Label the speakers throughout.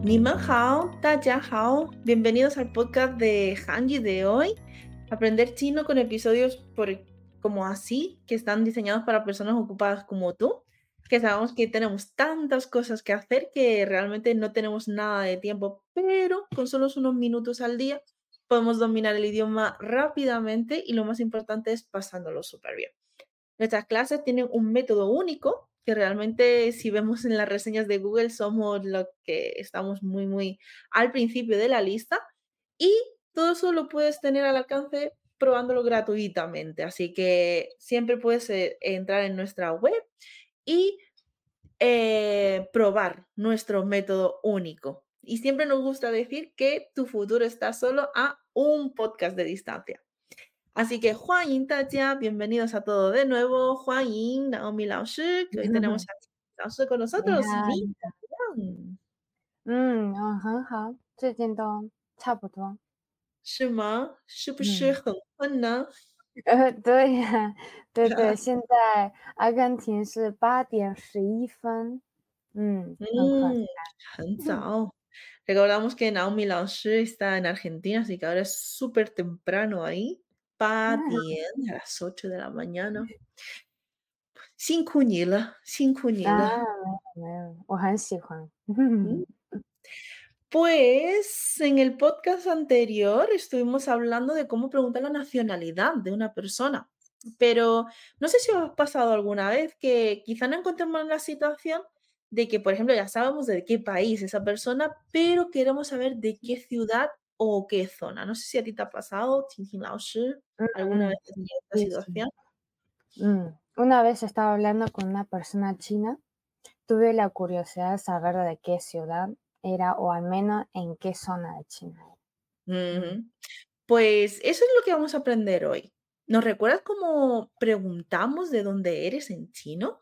Speaker 1: 你们好，大家好, bienvenidos al podcast de Hanji de hoy. Aprender chino con episodios como así, que están diseñados para personas ocupadas como tú, que sabemos que tenemos tantas cosas que hacer que realmente no tenemos nada de tiempo, pero con solo unos minutos al día podemos dominar el idioma rápidamente y lo más importante es pasándolo súper bien. Nuestras clases tienen un método único, que realmente si vemos en las reseñas de Google somos lo que estamos muy al principio de la lista y todo eso lo puedes tener al alcance probándolo gratuitamente. Así que siempre puedes entrar en nuestra web y probar nuestro método único. Y siempre nos gusta decir que tu futuro está solo a un podcast de distancia. Así que 欢迎大家, bienvenidos a todos de nuevo. 欢迎 Naomi 老师, que hoy tenemos a 老师 con
Speaker 2: 你好，
Speaker 1: nosotros. 你
Speaker 2: 你好，
Speaker 1: 怎么样？
Speaker 2: 很好，最近都差不多。
Speaker 1: 是吗？是不是
Speaker 2: 嗯，
Speaker 1: 很困呢？
Speaker 2: 对呀，对对，现在阿根廷是8点11分，很困。
Speaker 1: Mm, 很早. Recordamos que Naomi 老师 está en Argentina, así que ahora es súper temprano ahí. 8点, a las 8 de la mañana. 辛苦你了，辛苦你
Speaker 2: 啊，
Speaker 1: 了。
Speaker 2: 没有，我很喜欢。
Speaker 1: Pues en el podcast anterior estuvimos hablando de cómo preguntar la nacionalidad de una persona, pero no sé si os ha pasado alguna vez que quizá no encontremos en la situación de que, por ejemplo, ya sabemos de qué país esa persona, pero queremos saber de qué ciudad o qué zona. No sé si a ti te ha pasado, Tintin Lao Shi,
Speaker 2: 嗯
Speaker 1: alguna vez
Speaker 2: 嗯，
Speaker 1: has tenido esta
Speaker 2: sí, sí.
Speaker 1: situación.
Speaker 2: Una vez estaba hablando con una persona china, tuve la curiosidad de saber de qué ciudad era o al menos en qué zona de China era. Mm.
Speaker 1: Ujú. Pues eso es lo que vamos a aprender hoy. ¿Nos recuerdas cómo preguntamos de dónde eres en chino?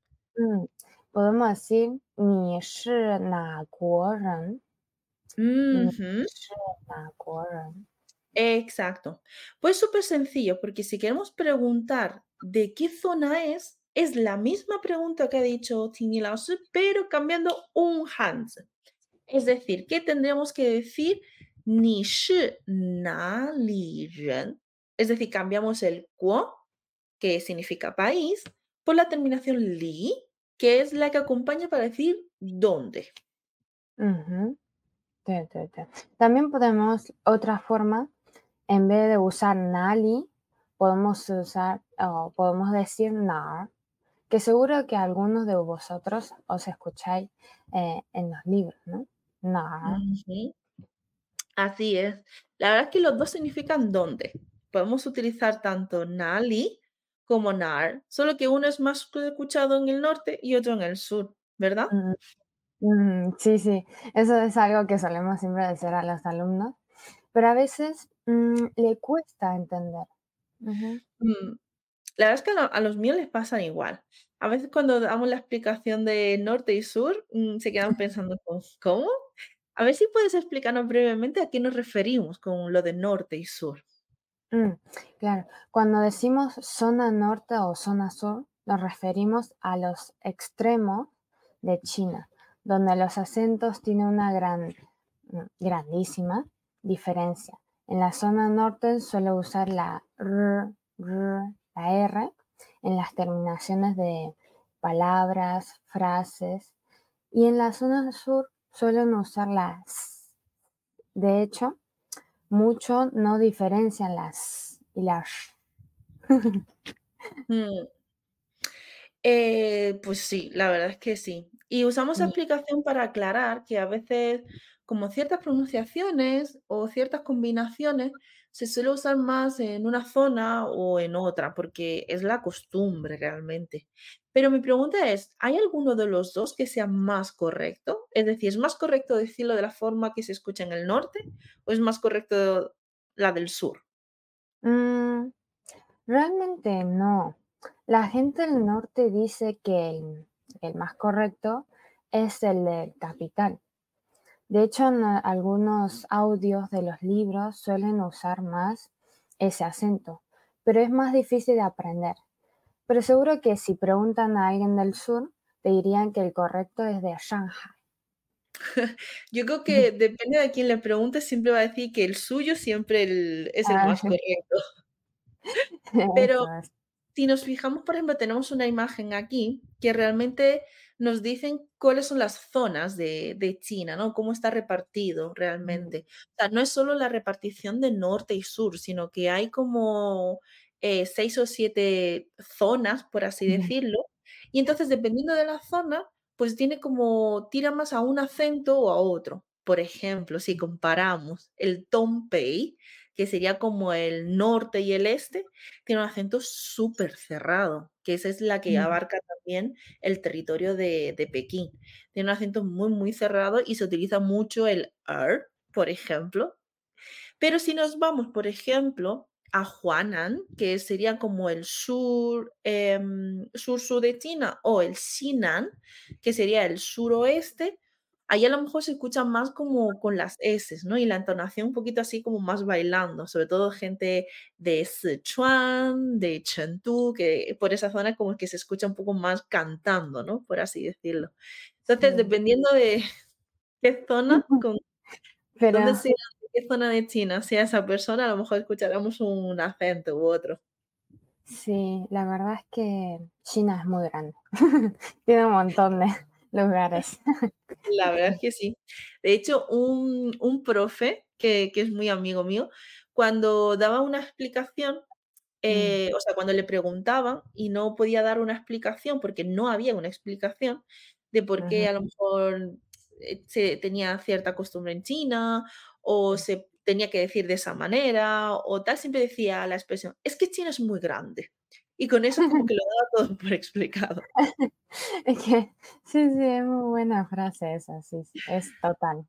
Speaker 2: podemos decir你是哪国人？你
Speaker 1: Ujú,
Speaker 2: 是哪国人？
Speaker 1: exacto. Pues súper sencillo, porque si queremos preguntar de qué zona es la misma pregunta que ha dicho Tini Lao Shi, pero cambiando un hanzi. Es decir, que tendríamos que decir ni shi na li ren. Es decir, cambiamos el guo, que significa país, por la terminación li, que es la que acompaña para decir dónde.
Speaker 2: 嗯哼，对对对。También podemos, otra forma, en vez de usar nali, podemos usar o podemos decir nar, que seguro que algunos de vosotros os escucháis en los libros, ¿no? Nar.
Speaker 1: Ujú. Así es. La verdad es que los dos significan dónde. Podemos utilizar tanto Nali como Nar, solo que uno es más escuchado en el norte y otro en el sur, ¿verdad?
Speaker 2: Mm, sí, sí, eso es algo que solemos siempre decir a los alumnos, pero a veces le cuesta entender. Ujú.
Speaker 1: Mm, La verdad es que a los míos les pasan igual. A veces cuando damos la explicación de norte y sur, se quedan pensando, ¿cómo? A ver si puedes explicarnos brevemente a qué nos referimos con lo de norte y sur.
Speaker 2: Mm, claro, cuando decimos zona norte o zona sur, nos referimos a los extremos de China, donde los acentos tienen una grandísima diferencia. En la zona norte suele usar la la R en las terminaciones de palabras, frases, y en la zona sur suelen usar la S. De hecho, mucho no diferencian las y las.
Speaker 1: Mm, pues sí, la verdad es que sí. Y usamos esa
Speaker 2: Mm,
Speaker 1: explicación para aclarar que a veces, como ciertas pronunciaciones o ciertas combinaciones, se suele usar más en una zona o en otra, porque es la costumbre realmente. Pero mi pregunta es, ¿hay alguno de los dos que sea más correcto? Es decir, ¿es más correcto decirlo de la forma que se escucha en el norte o es más correcto la del sur?
Speaker 2: mm, realmente no. La gente del norte dice que el más correcto es el del capital. De hecho, en algunos audios de los libros suelen usar más ese acento, pero es más difícil de aprender. Pero seguro que si preguntan a alguien del sur, te dirían que el correcto es de Shanghai.
Speaker 1: Yo creo que depende de a quién le preguntes, siempre va a decir que el suyo siempre es el
Speaker 2: Ah,
Speaker 1: más correcto.
Speaker 2: eso
Speaker 1: Pero
Speaker 2: es.
Speaker 1: si nos fijamos, por ejemplo, tenemos una imagen aquí que realmente nos dicen cuáles son las zonas de China, ¿no? Cómo está repartido
Speaker 2: Mm,
Speaker 1: realmente. O sea, no es solo la repartición de norte y sur, sino que hay como 6 o 7 zonas, por así
Speaker 2: ujú,
Speaker 1: decirlo. Y entonces, dependiendo de la zona, pues tiene como, tira más a un acento o a otro. Por ejemplo, si comparamos el Tongpei, que sería como el norte y el este, tiene un acento súper cerrado, que esa es la que
Speaker 2: mm,
Speaker 1: abarca también el territorio de Pekín. Tiene un acento muy, muy cerrado y se utiliza mucho el er, por ejemplo. Pero si nos vamos, por ejemplo, a Huanan, que sería como el sur, sur de China, o el Xinan, que sería el suroeste, ahí a lo mejor se escucha más como con las S, ¿no? Y la entonación un poquito así como más bailando, sobre todo gente de Sichuan, de Chengdu, que por esa zona como que se escucha un poco más cantando, ¿no? Por así decirlo. Entonces,
Speaker 2: sí.
Speaker 1: dependiendo de qué zona, con dónde
Speaker 2: Pero
Speaker 1: sea, de qué zona de China sea esa persona, a lo mejor escucharemos un acento u otro.
Speaker 2: sí, la verdad es que China es muy grande. Tiene un montón de lugares.
Speaker 1: La verdad es que sí. De hecho, un profe que es muy amigo mío, cuando daba una explicación,
Speaker 2: Mm,
Speaker 1: o sea, cuando le preguntaban y no podía dar una explicación porque no había una explicación de por qué
Speaker 2: ujú,
Speaker 1: a lo mejor se tenía cierta costumbre en China o se tenía que decir de esa manera o tal, siempre decía la expresión, es que China es muy grande. Y con eso como que lo daba todo por explicado.
Speaker 2: es que sí, sí, es muy buena frase esa, sí, sí, es total.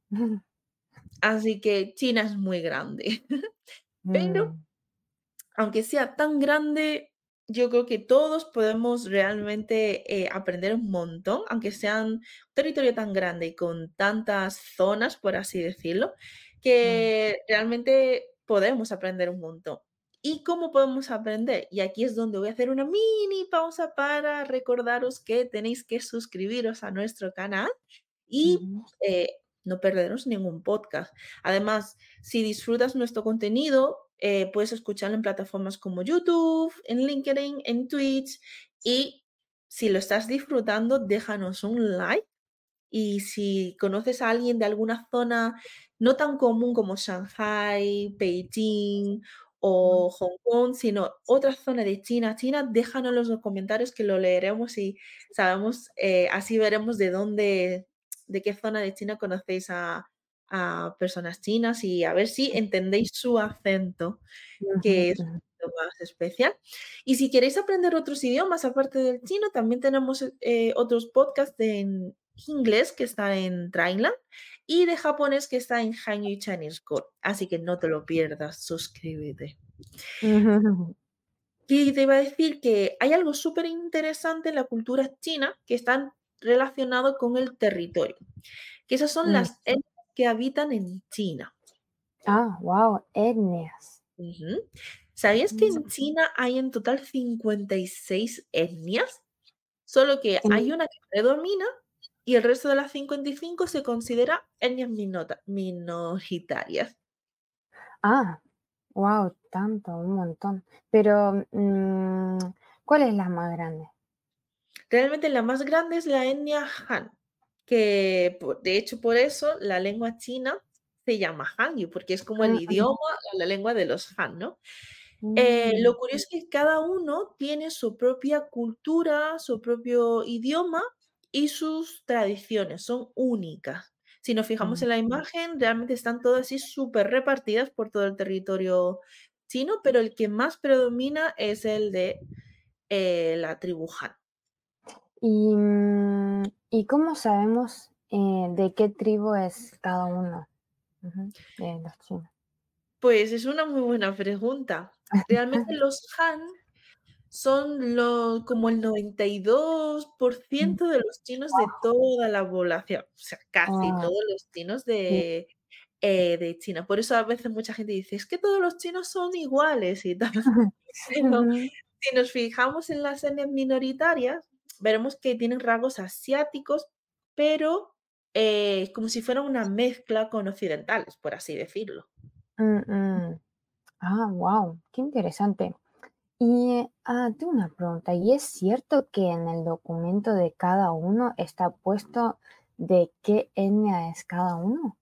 Speaker 1: Así que China es muy grande. Pero
Speaker 2: Mm,
Speaker 1: aunque sea tan grande, yo creo que todos podemos realmente aprender un montón, aunque sean un territorio tan grande y con tantas zonas, por así decirlo,
Speaker 2: mm,
Speaker 1: que realmente podemos aprender un montón. ¿Y cómo podemos aprender? Y aquí es donde voy a hacer una mini pausa para recordaros que tenéis que suscribiros a nuestro canal y
Speaker 2: ujú,
Speaker 1: no perderos ningún podcast. Además, si disfrutas nuestro contenido, puedes escucharlo en plataformas como YouTube, en LinkedIn, en Twitch y si lo estás disfrutando, déjanos un like y si conoces a alguien de alguna zona no tan común como Shanghai, Beijing
Speaker 2: mm,
Speaker 1: o Hong Kong, sino otra zona de China, déjanos en los comentarios que lo leeremos y sabemos, así veremos de dónde, de qué zona de China conocéis a personas chinas y a ver si entendéis su acento,
Speaker 2: ujú,
Speaker 1: que es un
Speaker 2: ujú,
Speaker 1: poquito más especial. Y si queréis aprender otros idiomas aparte del chino, también tenemos otros podcasts en inglés que está en Trainland y de japonés que está en Hangyu Chinese School. Así que no te lo pierdas, suscríbete.
Speaker 2: ujú,
Speaker 1: Y te iba a decir que hay algo súper interesante en la cultura china que están relacionado con el territorio, que esas son
Speaker 2: mm.
Speaker 1: las etnias que habitan en China.
Speaker 2: Ah, wow, etnias.
Speaker 1: Ujú. ¿Sabías que
Speaker 2: Mm,
Speaker 1: en China hay en total 56 etnias? Solo que hay
Speaker 2: en-
Speaker 1: una que predomina y el resto de las 55 se considera etnias minoritarias.
Speaker 2: ah, wow, tanto, un montón. Pero, ¿cuál es la más grande?
Speaker 1: Realmente la más grande es la etnia Han, que de hecho por eso la lengua china se llama Hangyu, porque es como el
Speaker 2: Ah,
Speaker 1: idioma, la lengua de los Han, ¿no?
Speaker 2: mm,
Speaker 1: Lo curioso es que cada uno tiene su propia cultura, su propio idioma y sus tradiciones, son únicas. Si nos fijamos
Speaker 2: mm.
Speaker 1: en la imagen, realmente están todas así súper repartidas por todo el territorio chino, pero el que más predomina es el de la tribu Han.
Speaker 2: ¿Y cómo sabemos de qué tribu es cada uno? Ujú, de los chinos.
Speaker 1: Pues es una muy buena pregunta. Realmente los Han son como el 92% de los chinos de toda la población, o sea, casi
Speaker 2: Oh,
Speaker 1: todos los chinos
Speaker 2: sí.
Speaker 1: de China. Por eso a veces mucha gente dice, es que todos los chinos son iguales y tal. Pero
Speaker 2: Ujú,
Speaker 1: si nos fijamos en las etnias minoritarias, veremos que tienen rasgos asiáticos, pero como si fuera una mezcla con occidentales, por así decirlo.
Speaker 2: Wow, qué interesante. Y tengo una pregunta, ¿y es cierto que en el documento de cada uno está puesto de qué etnia es cada uno?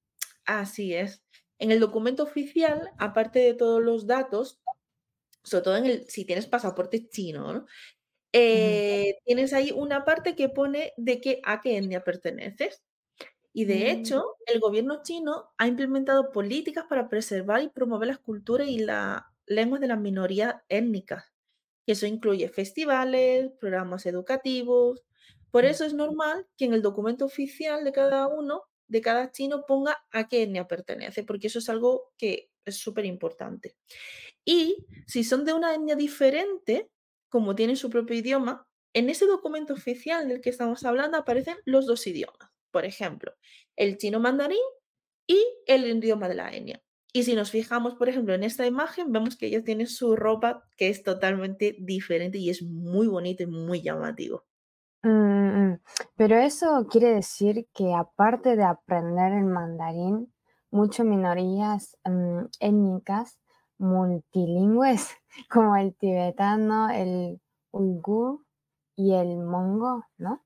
Speaker 1: Así es. En el documento oficial, aparte de todos los datos, sobre todo si tienes pasaporte chino, ¿no?
Speaker 2: Ujú.
Speaker 1: Tienes ahí una parte que pone a qué etnia perteneces. Y de
Speaker 2: Mm,
Speaker 1: hecho, el gobierno chino ha implementado políticas para preservar y promover las culturas y las lenguas de las minorías étnicas. Y eso incluye festivales, programas educativos. Por
Speaker 2: mm,
Speaker 1: eso es normal que en el documento oficial de cada uno, de cada chino, ponga a qué etnia pertenece, porque eso es algo que es súper importante. Y si son de una etnia diferente, como tienen su propio idioma, en ese documento oficial del que estamos hablando aparecen los dos idiomas. Por ejemplo, el chino mandarín y el idioma de la etnia. Y si nos fijamos, por ejemplo, en esta imagen, vemos que ellos tienen su ropa que es totalmente diferente y es muy bonito y muy llamativo.
Speaker 2: mm. Pero eso quiere decir que aparte de aprender el mandarín, muchas minorías étnicas multilingües, como el tibetano, el uigur y el mongo, ¿no?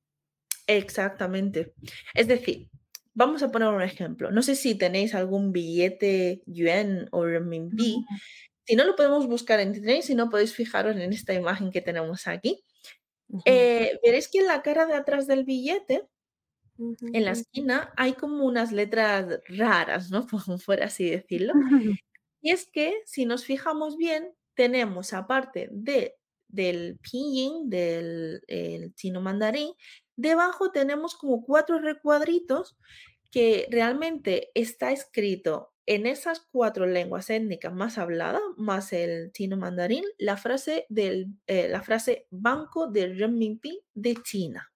Speaker 1: Exactamente. Es decir, vamos a poner un ejemplo. No sé si tenéis algún billete yuan o renminbi. Si no, lo podemos buscar en internet, si no podéis fijaros en esta imagen que tenemos aquí.
Speaker 2: Ujú,
Speaker 1: Veréis que en la cara de atrás del billete,
Speaker 2: ujú.
Speaker 1: en la esquina, hay como unas letras raras, ¿no? Por así decirlo. Y es que si nos fijamos bien, tenemos aparte del pinyin, del el chino mandarín, debajo tenemos como 4 recuadritos que realmente está escrito en esas 4 lenguas étnicas más habladas, más el chino mandarín, la frase Banco del Renminbi de China.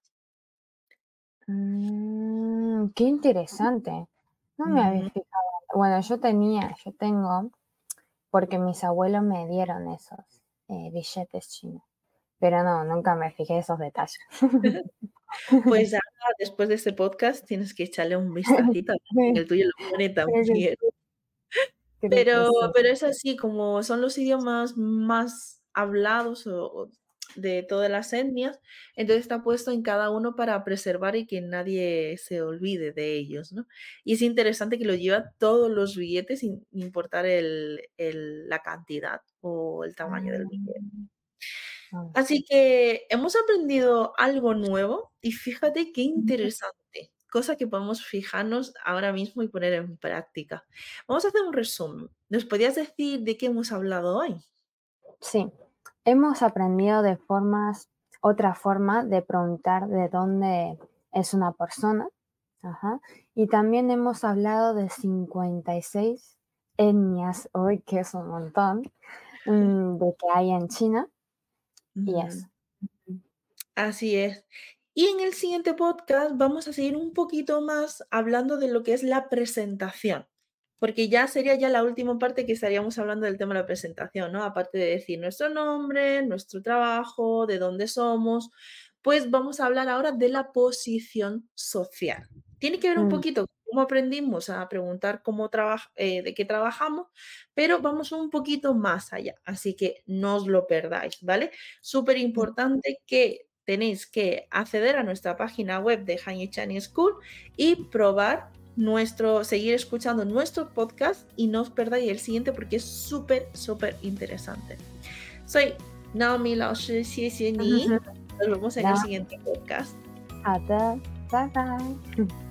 Speaker 2: Qué interesante. No me había
Speaker 1: Ujú.
Speaker 2: fijado. Bueno, yo tengo, porque mis abuelos me dieron esos billetes chinos, pero no, nunca me fijé esos detalles.
Speaker 1: Pues ahora, después de este podcast, tienes que echarle un vistacito, a ver si en
Speaker 2: Sí,
Speaker 1: el tuyo lo pone
Speaker 2: creo que
Speaker 1: también.
Speaker 2: sí, creo que
Speaker 1: Pero
Speaker 2: sí.
Speaker 1: pero es así, como son los idiomas más hablados o de todas las etnias, entonces está puesto en cada uno para preservar y que nadie se olvide de ellos, ¿no? Y es interesante que lo lleva todos los billetes sin importar la cantidad o el tamaño del billete.
Speaker 2: Mm, no.
Speaker 1: Así que hemos aprendido algo nuevo y fíjate qué interesante, cosa que podemos fijarnos ahora mismo y poner en práctica. Vamos a hacer un resumen. ¿Nos podías decir de qué hemos hablado hoy?
Speaker 2: Sí, hemos aprendido otra forma de preguntar de dónde es una persona. Ajá. Y también hemos hablado de 56 etnias hoy, que es un montón, de que hay en China. Y
Speaker 1: Ujú.
Speaker 2: eso. Ujú.
Speaker 1: Así es. Y en el siguiente podcast vamos a seguir un poquito más hablando de lo que es la presentación, porque ya sería ya la última parte que estaríamos hablando del tema de la presentación, ¿no? Aparte de decir nuestro nombre, nuestro trabajo, de dónde somos, pues vamos a hablar ahora de la posición social. Tiene que ver un
Speaker 2: Mm,
Speaker 1: poquito con cómo aprendimos a preguntar de qué trabajamos, pero vamos un poquito más allá, así que no os lo perdáis, ¿vale? Súper
Speaker 2: mm,
Speaker 1: importante que tenéis que acceder a nuestra página web de Han Chinese School y seguir escuchando nuestro podcast y no os perdáis el siguiente porque es súper, súper interesante. Soy Naomi 老师，谢谢你，
Speaker 2: ujú.
Speaker 1: nos vemos en el
Speaker 2: No,
Speaker 1: siguiente podcast.
Speaker 2: 好的，拜拜。